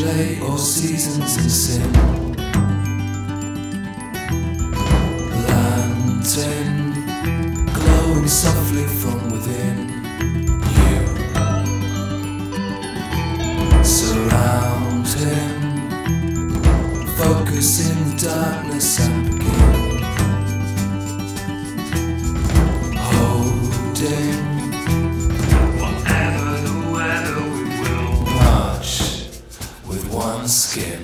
encapsulate all seasons in sin. Lantern glowing softly from within. You surround him, focus in the darkness and begin holding. Whatever the weather, we will march with one skin.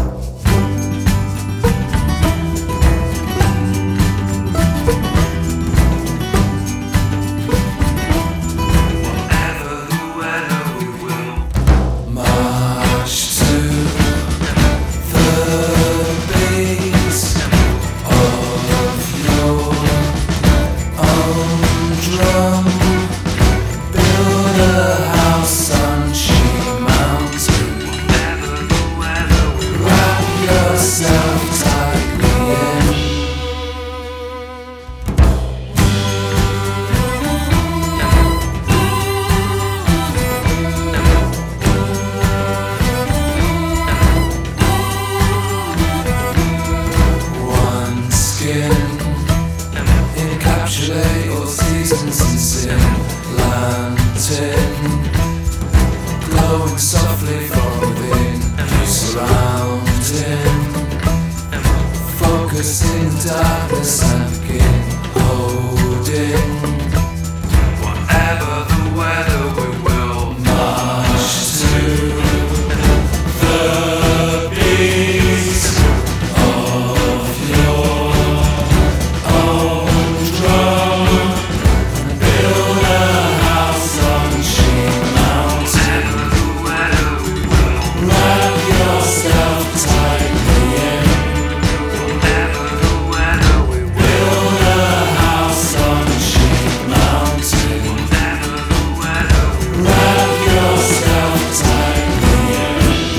Encapsulate all seasons in sin. Lantern glowing softly from within. You surround him, focus in the darkness and begin holding. Whatever the weather, we will march to the beat of your own drum. Build a house on Sheep Mountain. Wrap yourself tightly in. Build a house on Sheep Mountain. Wrap yourself tightly in.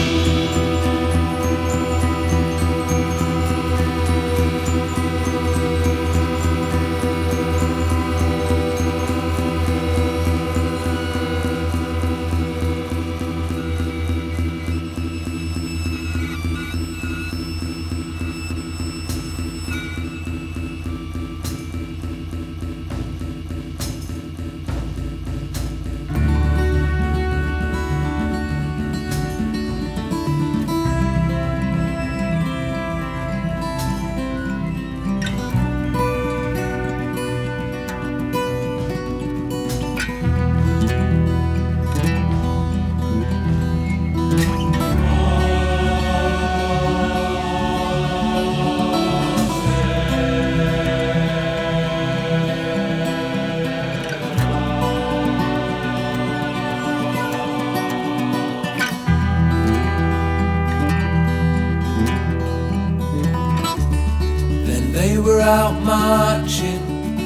They were out marching,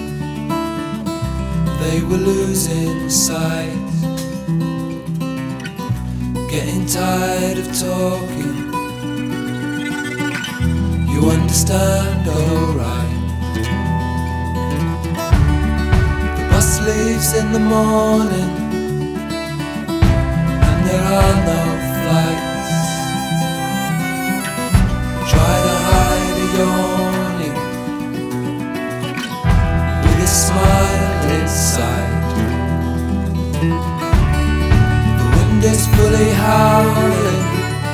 they were losing sight, getting tired of talking. You understand, alright. The bus leaves in the morning, and there are no flights. Try to hide a yawning with a smile inside. The wind is fully howling,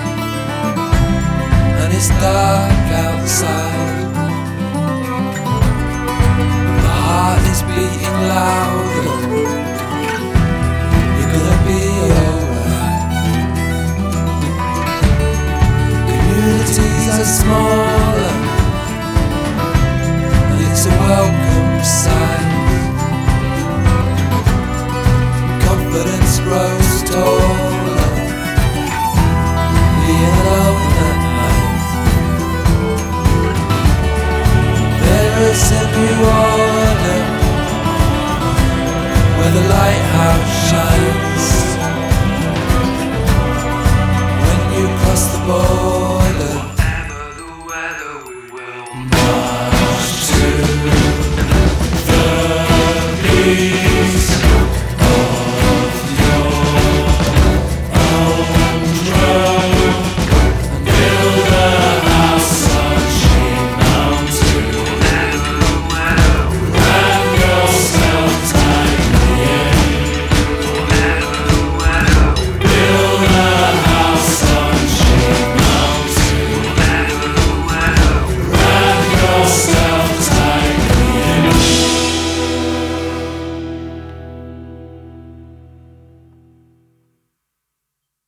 and it's dark outside. The heart is beating loud.